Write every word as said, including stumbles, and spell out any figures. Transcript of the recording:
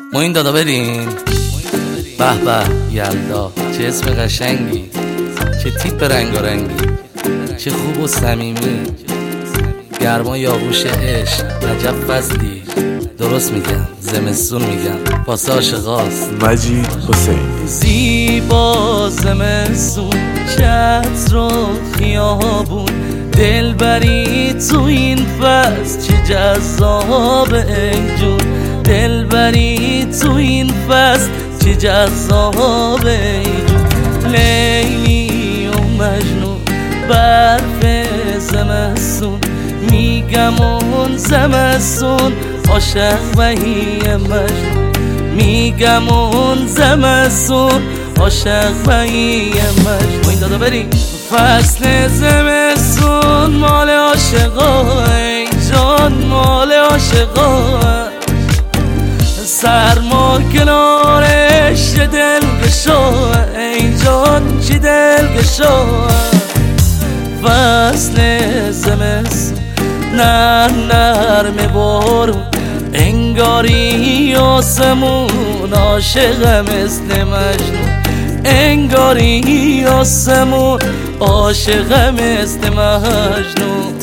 ما این دادا بریم. به به یلدا، چه اسم قشنگی، چه تیپ رنگارنگی، چه خوب و صمیمی، گرمای آغوش عشق، عجب فصلی. درست میگم، زمستون میگم، واسه عاشقاست. مجید حسین. زیبا زمستون، چتر و خیابون، دلبری تو این فصل چه جذابه ای جون، دلبری تو این فصل چه جذابه ای جون. لیلی و مجنون، برف زمستون، میگم اون زمستون عاشق وحی مجنون، میگم اون زمستون عاشق وحی مجنون. این دادا بریم. فصل زمستون مال عاشقا ای جان، مال عاشقا، سرما کنارش چه دلگشا ای جان، چه دلگشا. فصل زمستون نر نرم بارون، انگاری آسمون عاشق مثل مجنون، انگاری آسمون عاشق مثل مجنون.